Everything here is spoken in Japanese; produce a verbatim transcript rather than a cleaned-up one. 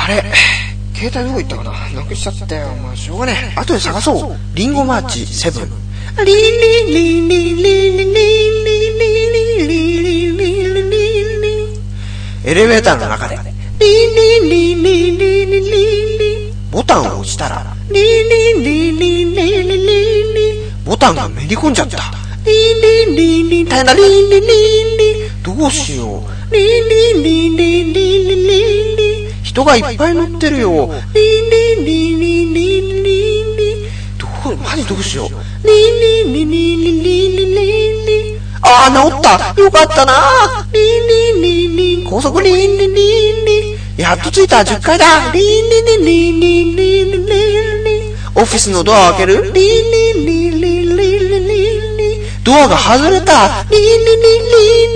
れ携帯どこ行ったかな、なくしちゃったよ。まあしょうがねえ、後で探そう。リンゴマーチセブン。リンリンリンリンリンリンリンリンリンリンリンリンリン。エレベーターの中でリンリンリンリンリンリンリン。ボタンを押したらリンリンリンリンリンリンリン。ボタンがめり込んじゃった。リンリンリンリン、大変だ。リンリンリンリン。どうしよう。リンリンリンリンリンリンリンリン。人がいっぱい乗ってるよ。リンリンリンリンリンリンリン。どう、マジどうしよう。リンリンリンリンリンリンリンリンリン。ああ、治った。よかったな。リンリンリンリン。高速リンリンリンリン。やっと着いた。じゅっかいだ。リンリンリンリンリンリンリンリン。オフィスのドアを開ける。リンリンリンリンリンリンリン。ドアが外れた。リンリンリンリン